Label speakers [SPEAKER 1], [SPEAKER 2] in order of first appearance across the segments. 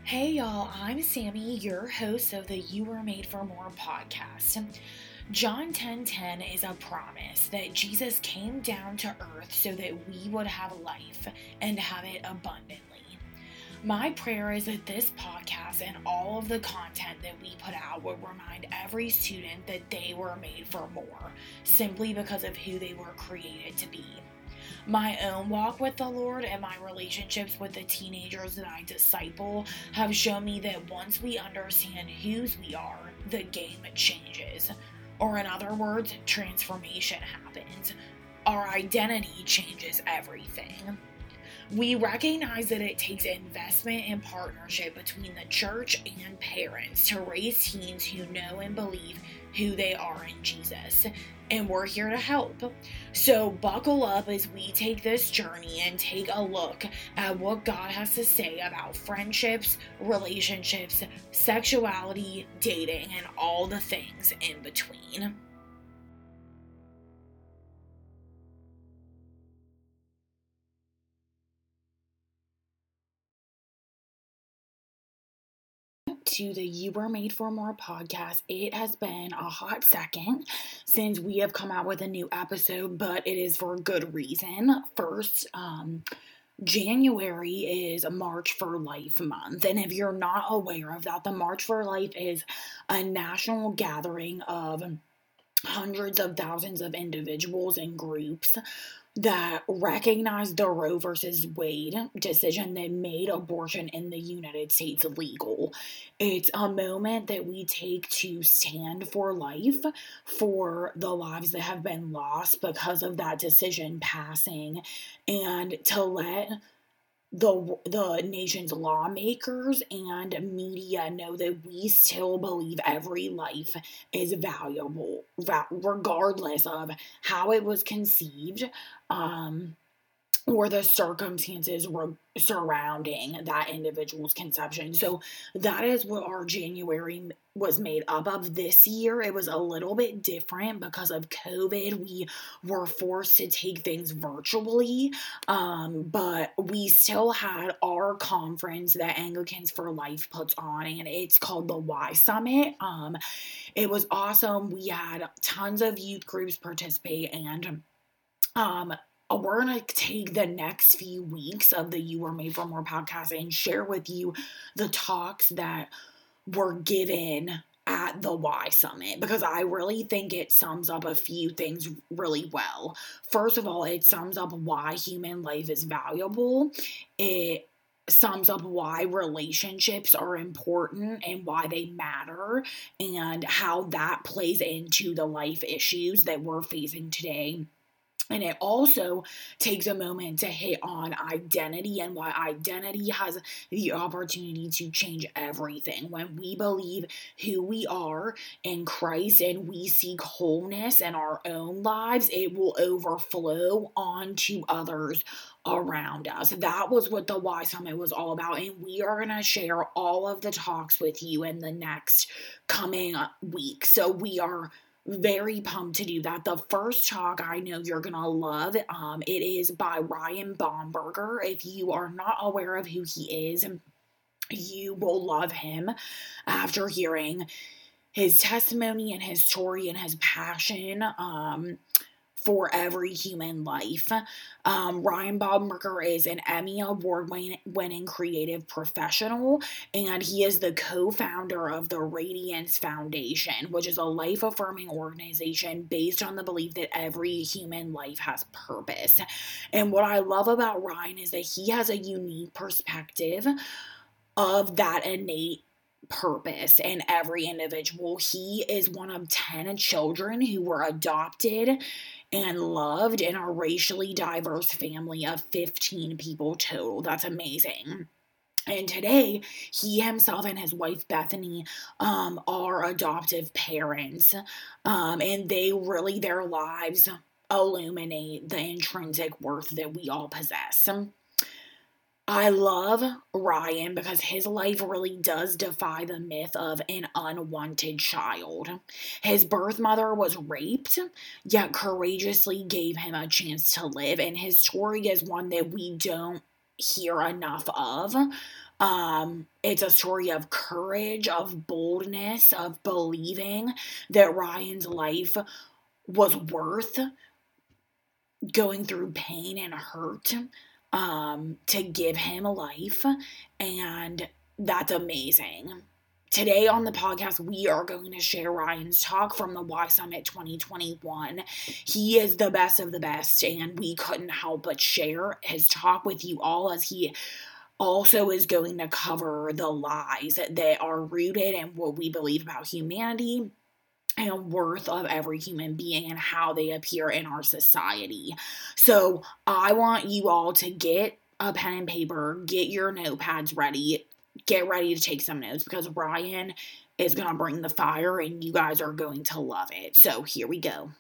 [SPEAKER 1] Hey y'all, I'm Sammy, your host of the You Were Made for More podcast. John 10:10 is a promise that Jesus came down to earth so that we would have life and have it abundantly. My prayer is that this podcast and all of the content that we put out would remind every student that they were made for more, simply because of who they were created to be. My own walk with the Lord and my relationships with the teenagers that I disciple have shown me that once we understand whose we are, the game changes. Or in other words, transformation happens. Our identity changes everything. We recognize that it takes investment and partnership between the church and parents to raise teens who know and believe who they are in Jesus. And we're here to help. So buckle up as we take this journey and take a look at what God has to say about friendships, relationships, sexuality, dating, and all the things in between. To the You Were Made for More podcast. It has been a hot second since we have come out with a new episode, but it is for good reason. First, January is March for Life month, and if you're not aware of that, the March for Life is a national gathering of hundreds of thousands of individuals and groups that recognized the Roe versus Wade decision that made abortion in the United States legal. It's a moment that we take to stand for life, for the lives that have been lost because of that decision passing, and to let the nation's lawmakers and media know that we still believe every life is valuable, regardless of how it was conceived, or the circumstances surrounding that individual's conception. So that is what our January was made up of this year. It was a little bit different because of COVID. We were forced to take things virtually, but we still had our conference that Anglicans for Life puts on, and it's called the Y Summit. It was awesome. We had tons of youth groups participate, and we're going to take the next few weeks of the You Were Made for More podcast and share with you the talks that were given at the Y Summit, because I really think it sums up a few things really well. First of all, it sums up why human life is valuable. It sums up why relationships are important and why they matter, and how that plays into the life issues that we're facing today. And it also takes a moment to hit on identity and why identity has the opportunity to change everything. When we believe who we are in Christ and we seek wholeness in our own lives, it will overflow onto others around us. That was what the Y Summit was all about. And we are going to share all of the talks with you in the next coming week. So we are very pumped to do that. The first talk I know you're gonna love. It is by Ryan Baumberger. If you are not aware of who he is, you will love him after hearing his testimony and his story and his passion for every human life. Ryan Baumberger is an Emmy Award-winning creative professional, and he is the co-founder of the Radiance Foundation, which is a life-affirming organization based on the belief that every human life has purpose. And what I love about Ryan is that he has a unique perspective of that innate purpose in every individual. He is one of 10 children who were adopted and loved in a racially diverse family of 15 people total. That's amazing. And today, he himself and his wife Bethany are adoptive parents, and their lives illuminate the intrinsic worth that we all possess. I love Ryan because his life really does defy the myth of an unwanted child. His birth mother was raped, yet courageously gave him a chance to live, and his story is one that we don't hear enough of. It's a story of courage, of boldness, of believing that Ryan's life was worth going through pain and hurt to give him a life, and that's amazing. Today on the podcast, we are going to share Ryan's talk from the Y Summit 2021. He is the best of the best, and we couldn't help but share his talk with you all, as he also is going to cover the lies that are rooted in what we believe about humanity and worth of every human being and how they appear in our society. So I want you all to get a pen and paper, get your notepads ready, get ready to take some notes, because Ryan is going to bring the fire and you guys are going to love it. So here we go.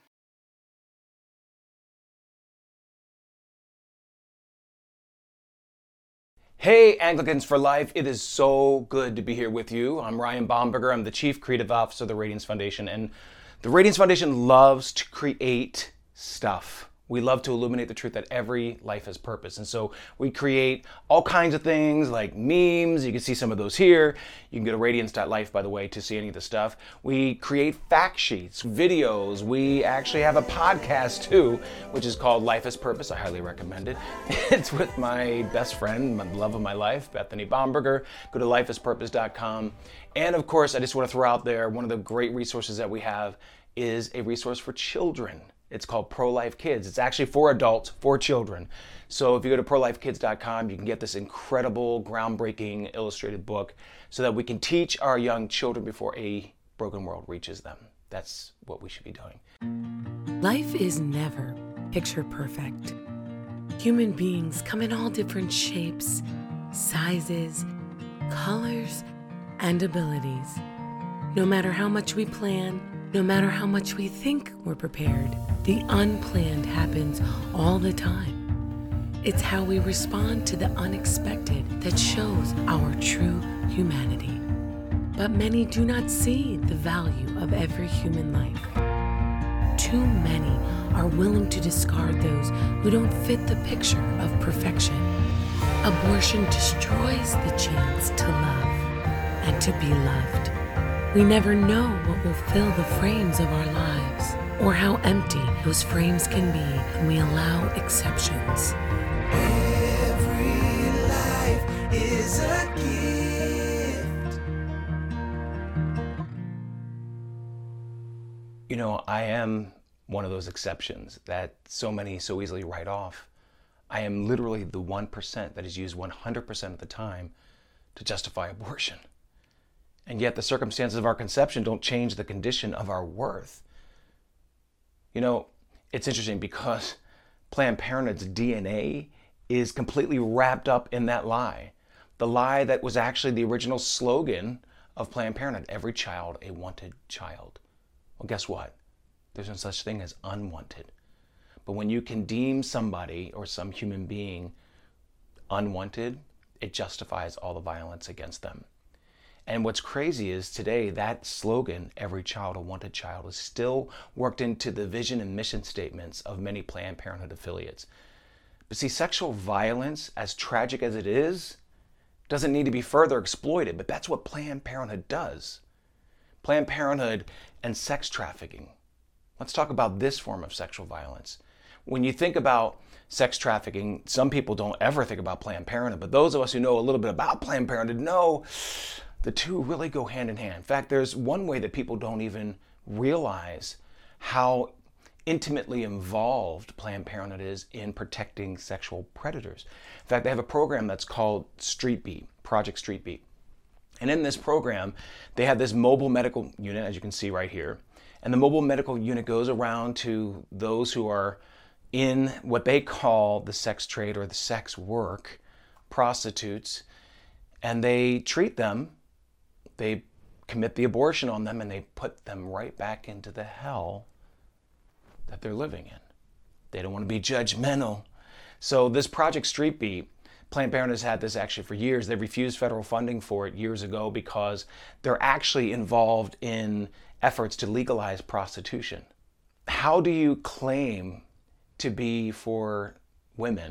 [SPEAKER 2] Hey, Anglicans for Life. It is so good to be here with you. I'm Ryan Bomberger. I'm the Chief Creative Officer of the Radiance Foundation. And the Radiance Foundation loves to create stuff. We love to illuminate the truth that every life has purpose. And so we create all kinds of things like memes. You can see some of those here. You can go to radiance.life, by the way, to see any of the stuff. We create fact sheets, videos. We actually have a podcast too, which is called Life Has Purpose. I highly recommend it. It's with my best friend, the love of my life, Bethany Bomberger. Go to lifehaspurpose.com. And of course, I just want to throw out there, one of the great resources that we have is a resource for children. It's called Pro-Life Kids. It's actually for adults, for children. So if you go to prolifekids.com, you can get this incredible, groundbreaking illustrated book so that we can teach our young children before a broken world reaches them. That's what we should be doing.
[SPEAKER 3] Life is never picture perfect. Human beings come in all different shapes, sizes, colors, and abilities. No matter how much we plan, no matter how much we think we're prepared, the unplanned happens all the time. It's how we respond to the unexpected that shows our true humanity. But many do not see the value of every human life. Too many are willing to discard those who don't fit the picture of perfection. Abortion destroys the chance to love and to be loved. We never know what will fill the frames of our lives, or how empty those frames can be when we allow exceptions.
[SPEAKER 4] Every life is a gift.
[SPEAKER 2] You know, I am one of those exceptions that so many so easily write off. I am literally the 1% that is used 100% of the time to justify abortion. And yet the circumstances of our conception don't change the condition of our worth. You know, it's interesting because Planned Parenthood's DNA is completely wrapped up in that lie. The lie that was actually the original slogan of Planned Parenthood, every child a wanted child. Well, guess what? There's no such thing as unwanted. But when you can deem somebody or some human being unwanted, it justifies all the violence against them. And what's crazy is today that slogan, every child a wanted child, is still worked into the vision and mission statements of many Planned Parenthood affiliates. But see, sexual violence, as tragic as it is, doesn't need to be further exploited, but that's what Planned Parenthood does. Planned Parenthood and sex trafficking. Let's talk about this form of sexual violence. When you think about sex trafficking, some people don't ever think about Planned Parenthood, but those of us who know a little bit about Planned Parenthood know the two really go hand in hand. In fact, there's one way that people don't even realize how intimately involved Planned Parenthood is in protecting sexual predators. In fact, they have a program that's called Street Beat, Project Street Beat. And in this program, they have this mobile medical unit, as you can see right here. And the mobile medical unit goes around to those who are in what they call the sex trade or the sex work, prostitutes, and they treat them. They commit the abortion on them and they put them right back into the hell that they're living in. They don't want to be judgmental. So this Project Street Beat, Planned Parenthood has had this actually for years. They refused federal funding for it years ago because they're actually involved in efforts to legalize prostitution. How do you claim to be for women?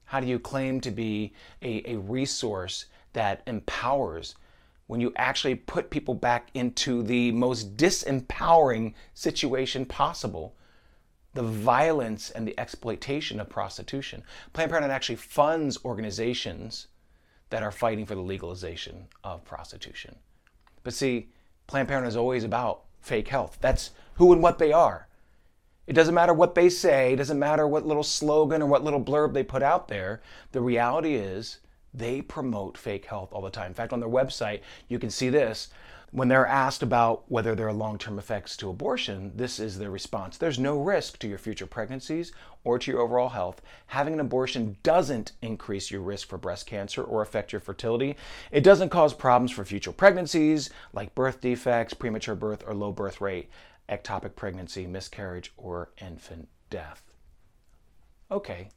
[SPEAKER 2] How do you claim to be a resource that empowers when you actually put people back into the most disempowering situation possible? The violence and the exploitation of prostitution. Planned Parenthood actually funds organizations that are fighting for the legalization of prostitution. But see, Planned Parenthood is always about fake health. That's who and what they are. It doesn't matter what they say, it doesn't matter what little slogan or what little blurb they put out there. The reality is they promote fake health all the time. In fact, on their website, you can see this. When they're asked about whether there are long-term effects to abortion, this is their response. There's no risk to your future pregnancies or to your overall health. Having an abortion doesn't increase your risk for breast cancer or affect your fertility. It doesn't cause problems for future pregnancies like birth defects, premature birth, or low birth rate, ectopic pregnancy, miscarriage, or infant death. Okay.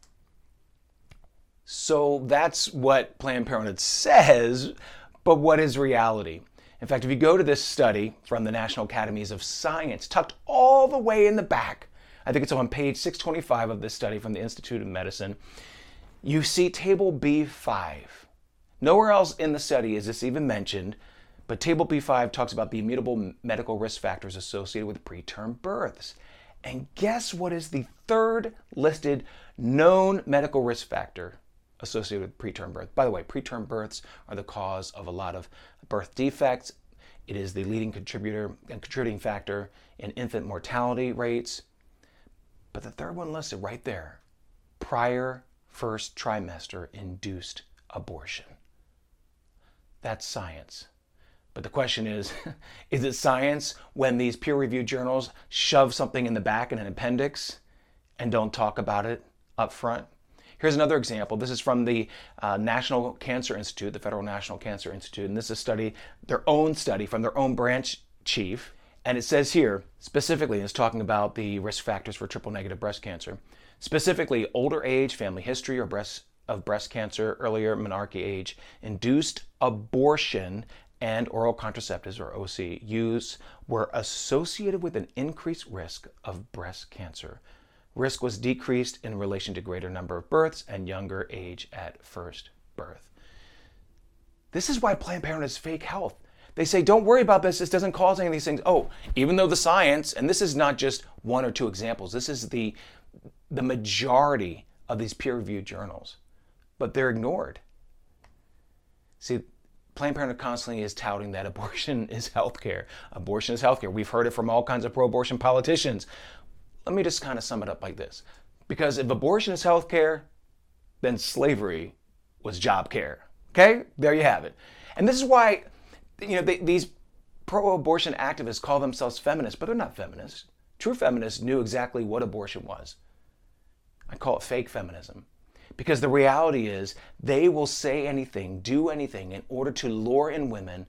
[SPEAKER 2] So that's what Planned Parenthood says, but what is reality? In fact, if you go to this study from the National Academies of Science, tucked all the way in the back, I think it's on page 625 of this study from the Institute of Medicine, you see table B5. Nowhere else in the study is this even mentioned, but table B5 talks about the immutable medical risk factors associated with preterm births. And guess what is the third listed known medical risk factor associated with preterm birth? By the way, preterm births are the cause of a lot of birth defects. It is the leading contributor and contributing factor in infant mortality rates. But the third one listed right there, prior first trimester induced abortion. That's science. But the question is it science when these peer-reviewed journals shove something in the back in an appendix and don't talk about it up front? Here's another example. This is from the National Cancer Institute, the Federal National Cancer Institute, and this is a study, their own study from their own branch chief. And it says here, specifically, it's talking about the risk factors for triple-negative breast cancer, specifically older age, family history, or breast cancer, earlier menarche age, induced abortion, and oral contraceptives, or OC, use were associated with an increased risk of breast cancer. Risk was decreased in relation to greater number of births and younger age at first birth. This is why Planned Parenthood is fake health. They say, don't worry about this doesn't cause any of these things. Oh, even though the science, and this is not just one or two examples, this is the majority of these peer-reviewed journals, but they're ignored. See, Planned Parenthood constantly is touting that abortion is healthcare. Abortion is healthcare. We've heard it from all kinds of pro-abortion politicians. Let me just kind of sum it up like this. Because if abortion is healthcare, then slavery was job care. Okay? There you have it. And this is why, these pro-abortion activists call themselves feminists, but they're not feminists. True feminists knew exactly what abortion was. I call it fake feminism. Because the reality is they will say anything, do anything in order to lure in women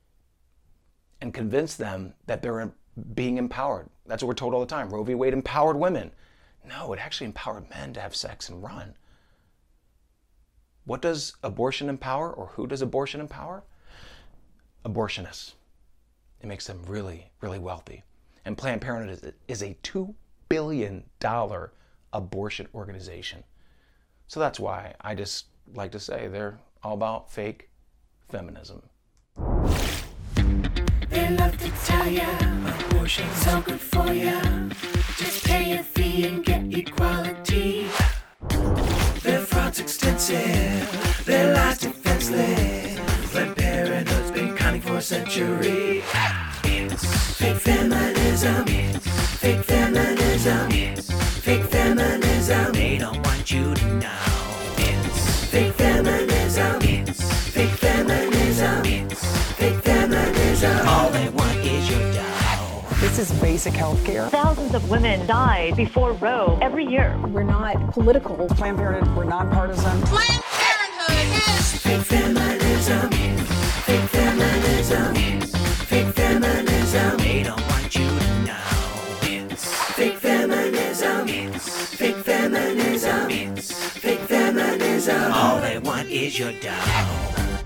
[SPEAKER 2] and convince them that they're being empowered. That's what we're told all the time. Roe v. Wade empowered women. No, it actually empowered men to have sex and run. What does abortion empower, or who does abortion empower? Abortionists. It makes them really, really wealthy. And Planned Parenthood is a $2 billion abortion organization. So that's why I just like to say they're all about fake feminism.
[SPEAKER 4] They love to tell ya abortion's so good for ya. Just pay a fee and get equality. Their fraud's extensive, their lies defenseless. Planned Parenthood's been conning for a century. It's fake feminism. It's fake feminism. It's fake feminism. They don't want you to know. It's fake feminism. It's fake feminism. It's fake feminism. All they want is your dough.
[SPEAKER 5] This is basic health care.
[SPEAKER 6] Thousands of women died before Roe every year.
[SPEAKER 5] We're not political. Planned Parenthood, we're nonpartisan.
[SPEAKER 4] Planned Parenthood is fake feminism. Fake feminism. Fake feminism. They don't want you to know. It's fake feminism. Fake feminism. Fake feminism. All they want is your dough.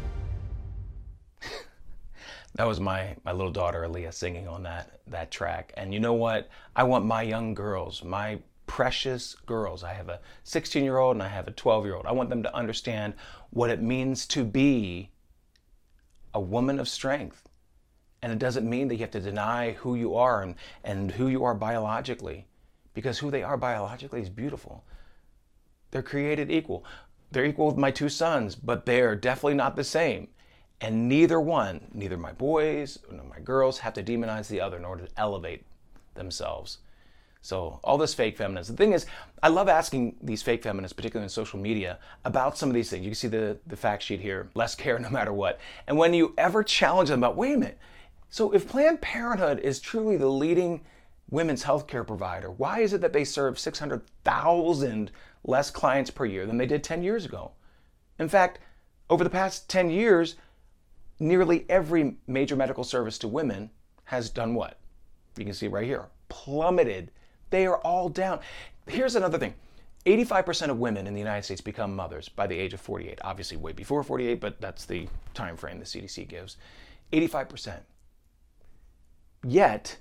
[SPEAKER 2] That was my little daughter, Aaliyah, singing on that track. And you know what? I want my young girls, my precious girls. I have a 16-year-old and I have a 12-year-old. I want them to understand what it means to be a woman of strength. And it doesn't mean that you have to deny who you are and who you are biologically, because who they are biologically is beautiful. They're created equal. They're equal with my two sons, but they're definitely not the same. And neither my boys nor my girls, have to demonize the other in order to elevate themselves. So all this fake feminism. The thing is, I love asking these fake feminists, particularly in social media, about some of these things. You can see the fact sheet here, less care no matter what. And when you ever challenge them about, wait a minute, so if Planned Parenthood is truly the leading women's healthcare provider, why is it that they serve 600,000 less clients per year than they did 10 years ago? In fact, over the past 10 years, nearly every major medical service to women has done what? You can see right here, plummeted. They are all down. Here's another thing. 85% of women in the United States become mothers by the age of 48. Obviously way before 48, but that's the time frame the CDC gives. 85%. Yet,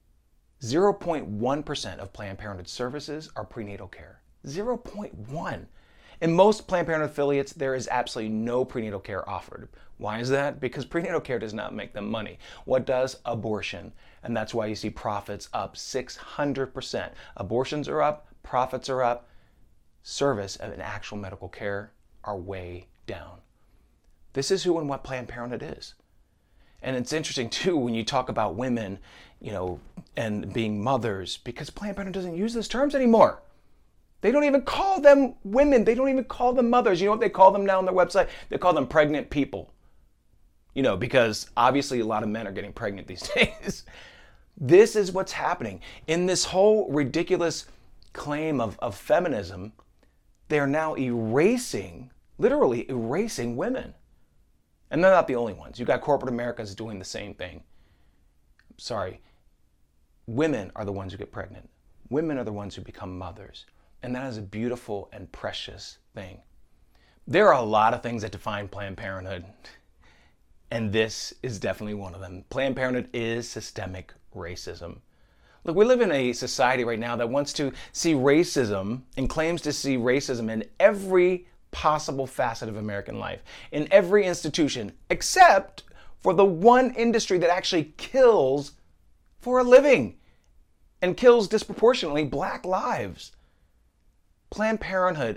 [SPEAKER 2] 0.1% of Planned Parenthood services are prenatal care. 0.1. In most Planned Parenthood affiliates, there is absolutely no prenatal care offered. Why is that? Because prenatal care does not make them money. What does? Abortion. And that's why you see profits up 600%. Abortions are up, profits are up, service and actual medical care are way down. This is who and what Planned Parenthood is. And it's interesting too when you talk about women, and being mothers, because Planned Parenthood doesn't use those terms anymore. They don't even call them women. They don't even call them mothers. You know what they call them now on their website? They call them pregnant people. Because obviously a lot of men are getting pregnant these days. This is what's happening. In this whole ridiculous claim of feminism, they're now literally erasing women. And they're not the only ones. You've got corporate America's doing the same thing. Sorry. Women are the ones who get pregnant. Women are the ones who become mothers. And that is a beautiful and precious thing. There are a lot of things that define Planned Parenthood, and this is definitely one of them. Planned Parenthood is systemic racism. Look, we live in a society right now that wants to see racism and claims to see racism in every possible facet of American life, in every institution, except for the one industry that actually kills for a living and kills disproportionately Black lives. Planned Parenthood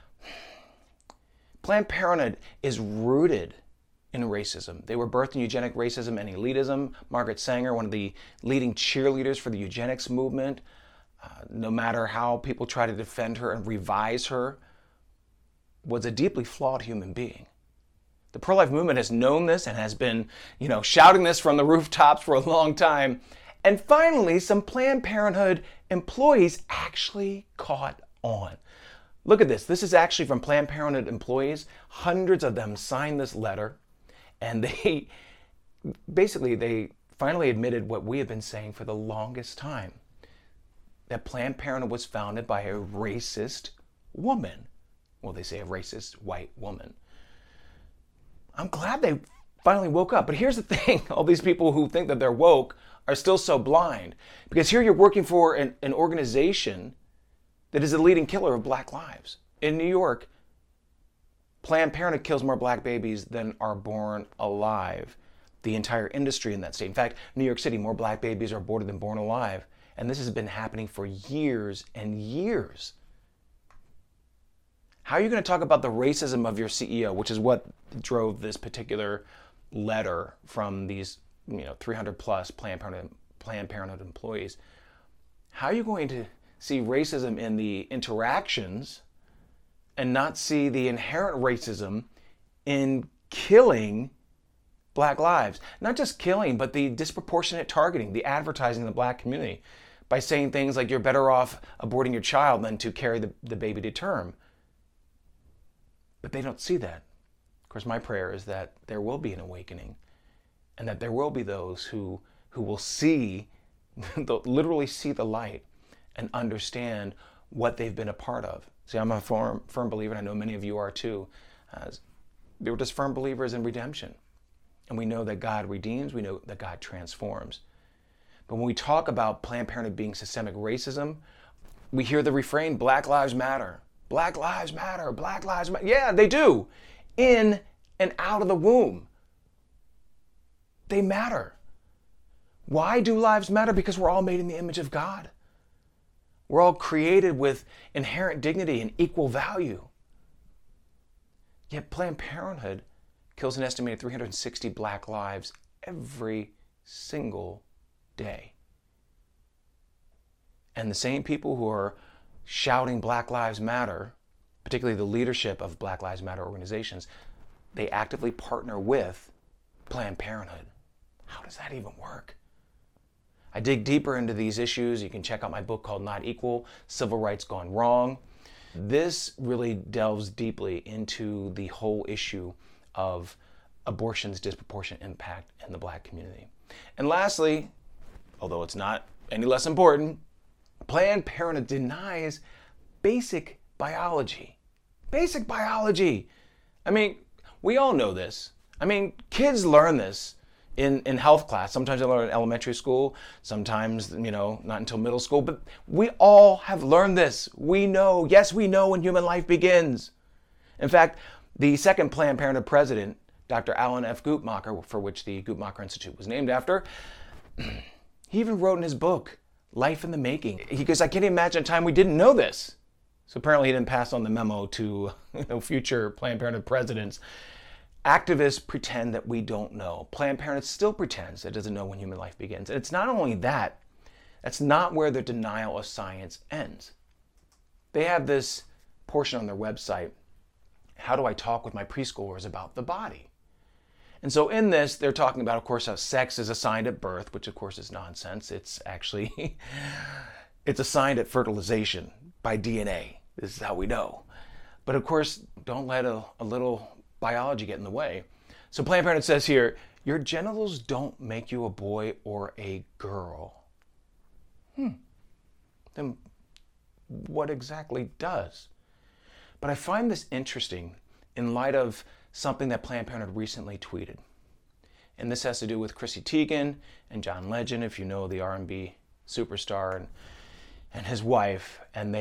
[SPEAKER 2] is rooted in racism. They were birthed in eugenic racism and elitism. Margaret Sanger, one of the leading cheerleaders for the eugenics movement, no matter how people try to defend her and revise her, was a deeply flawed human being. The pro-life movement has known this and has been, shouting this from the rooftops for a long time. And finally, some Planned Parenthood employees actually caught on. Look at this. This is actually from Planned Parenthood employees. Hundreds of them signed this letter, and they finally admitted what we have been saying for the longest time, that Planned Parenthood was founded by a racist woman. Well, they say a racist white woman. I'm glad they finally woke up. But here's the thing. All these people who think that they're woke are still so blind. Because here you're working for an organization that is the leading killer of Black lives. In New York, Planned Parenthood kills more Black babies than are born alive. The entire industry in that state. In fact, New York City, more Black babies are aborted than born alive. And this has been happening for years and years. How are you going to talk about the racism of your CEO, which is what drove this particular letter from these 300 plus Planned Parenthood employees? How are you going to see racism in the interactions and not see the inherent racism in killing Black lives? Not just killing, but the disproportionate targeting, the advertising of the Black community by saying things like you're better off aborting your child than to carry the baby to term. But they don't see that. Of course, my prayer is that there will be an awakening and that there will be those who will see, literally see the light and understand what they've been a part of. See, I'm a firm believer, and I know many of you are too. They were just firm believers in redemption. And we know that God redeems, we know that God transforms. But when we talk about Planned Parenthood being systemic racism, we hear the refrain, Black Lives Matter. Black Lives Matter, Black Lives Matter. Yeah, they do. In and out of the womb. They matter. Why do lives matter? Because we're all made in the image of God. We're all created with inherent dignity and equal value. Yet Planned Parenthood kills an estimated 360 black lives every single day. And the same people who are shouting Black Lives Matter, particularly the leadership of Black Lives Matter organizations, they actively partner with Planned Parenthood. How does that even work? I dig deeper into these issues. You can check out my book called Not Equal, Civil Rights Gone Wrong. This really delves deeply into the whole issue of abortion's disproportionate impact in the Black community. And lastly, although it's not any less important, Planned Parenthood denies basic biology. Basic biology. I mean, we all know this. I mean, kids learn this in health class. Sometimes they learn in elementary school, sometimes, not until middle school, but we all have learned this. We know, yes, we know when human life begins. In fact, the second Planned Parenthood president, Dr. Alan F. Guttmacher, for which the Guttmacher Institute was named after, he even wrote in his book, Life in the Making. He goes, I can't imagine a time we didn't know this. So apparently he didn't pass on the memo to future Planned Parenthood presidents. Activists pretend that we don't know. Planned Parenthood still pretends it doesn't know when human life begins. And it's not only that, that's not where their denial of science ends. They have this portion on their website, how do I talk with my preschoolers about the body? And so in this, they're talking about, of course, how sex is assigned at birth, which of course is nonsense. It's actually, it's assigned at fertilization by DNA. This is how we know. But of course, don't let a little biology get in the way. So Planned Parenthood says here, your genitals don't make you a boy or a girl. Then what exactly does? But I find this interesting in light of something that Planned Parenthood recently tweeted. And this has to do with Chrissy Teigen and John Legend, if you know the R&B superstar, and his wife. And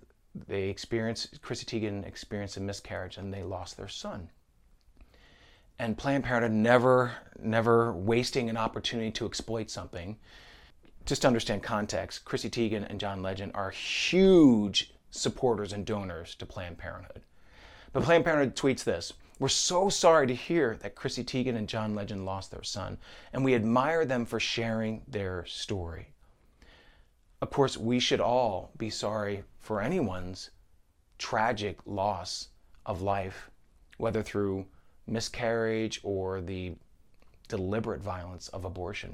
[SPEAKER 2] Chrissy Teigen experienced a miscarriage and they lost their son. And Planned Parenthood never wasting an opportunity to exploit something. Just to understand context, Chrissy Teigen and John Legend are huge supporters and donors to Planned Parenthood. But Planned Parenthood tweets this, we're so sorry to hear that Chrissy Teigen and John Legend lost their son, and we admire them for sharing their story. Of course, we should all be sorry for anyone's tragic loss of life, whether through miscarriage or the deliberate violence of abortion.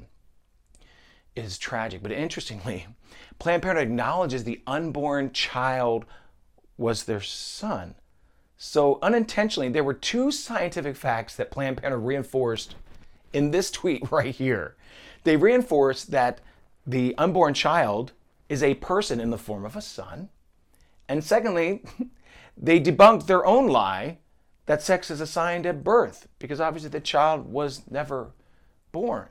[SPEAKER 2] It is tragic, but interestingly, Planned Parenthood acknowledges the unborn child was their son. So unintentionally, there were two scientific facts that Planned Parenthood reinforced in this tweet right here. They reinforced that the unborn child is a person in the form of a son. And secondly, they debunked their own lie that sex is assigned at birth, because obviously the child was never born.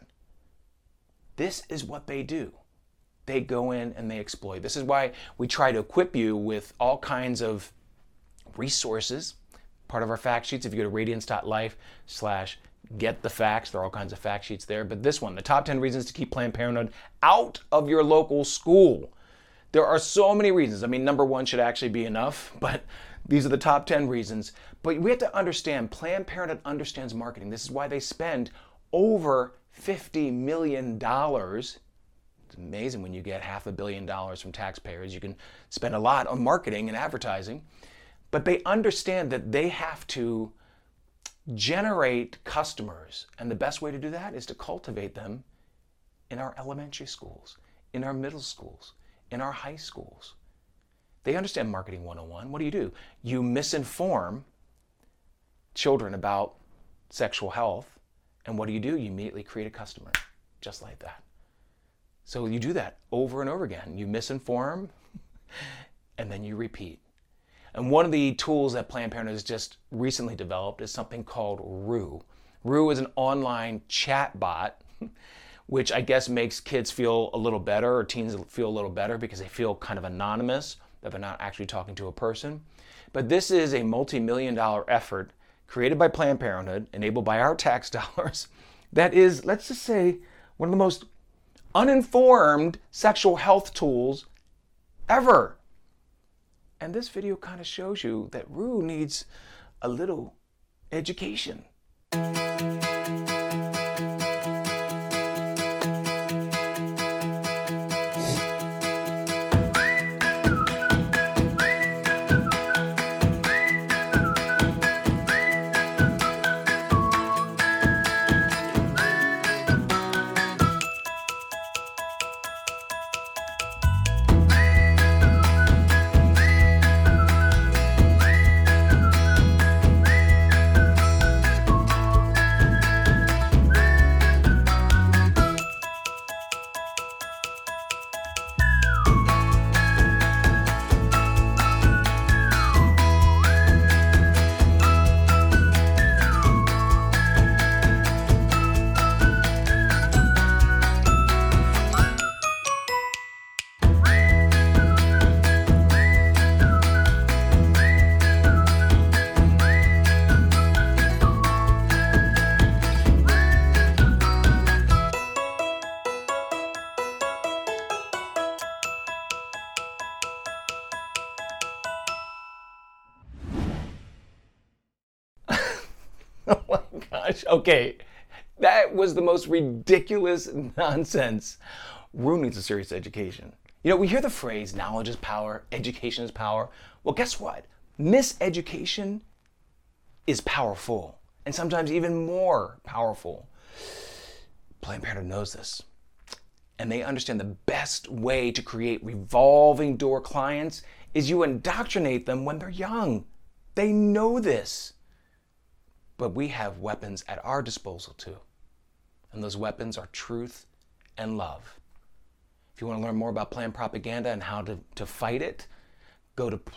[SPEAKER 2] This is what they do. They go in and they exploit. This is why we try to equip you with all kinds of resources. Part of our fact sheets, if you go to radiance.life/get the facts, there are all kinds of fact sheets there. But this one, the top 10 reasons to keep Planned Parenthood out of your local school. There are so many reasons. I mean, number one should actually be enough, but these are the top 10 reasons. But we have to understand, Planned Parenthood understands marketing. This is why they spend over $50 million. It's amazing when you get $500 million from taxpayers. You can spend a lot on marketing and advertising. But they understand that they have to generate customers. And the best way to do that is to cultivate them in our elementary schools, in our middle schools, in our high schools. They understand marketing 101. What do? You misinform children about sexual health. And what do? You immediately create a customer, just like that. So you do that over and over again. You misinform, and then you repeat. And one of the tools that Planned Parenthood has just recently developed is something called Roo. Roo is an online chat bot which I guess makes kids feel a little better, or teens feel a little better because they feel kind of anonymous, that they're not actually talking to a person. But this is a multi-million-dollar effort created by Planned Parenthood, enabled by our tax dollars, that is, let's just say, one of the most uninformed sexual health tools ever. And this video kind of shows you that Rue needs a little education. Oh my gosh, okay. That was the most ridiculous nonsense. Rue needs a serious education. You know, we hear the phrase, knowledge is power, education is power. Well, guess what? Miseducation is powerful, and sometimes even more powerful. Planned Parenthood knows this. And they understand the best way to create revolving door clients is you indoctrinate them when they're young. They know this. But we have weapons at our disposal too. And those weapons are truth and love. If you want to learn more about planned propaganda and how to fight it, go to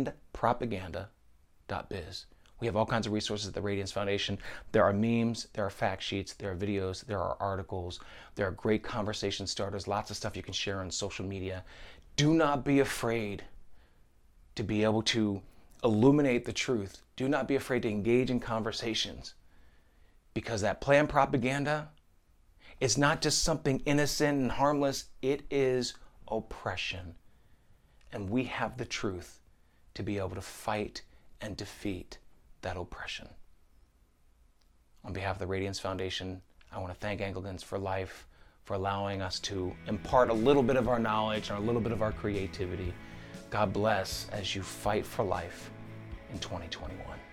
[SPEAKER 2] plannedpropaganda.biz. We have all kinds of resources at the Radiance Foundation. There are memes, there are fact sheets, there are videos, there are articles, there are great conversation starters, lots of stuff you can share on social media. Do not be afraid to be able to illuminate the truth. Do not be afraid to engage in conversations, because that planned propaganda is not just something innocent and harmless. It is oppression. And we have the truth to be able to fight and defeat that oppression. On behalf of the Radiance Foundation, I want to thank Anglicans for Life for allowing us to impart a little bit of our knowledge and a little bit of our creativity. God bless as you fight for life in 2021.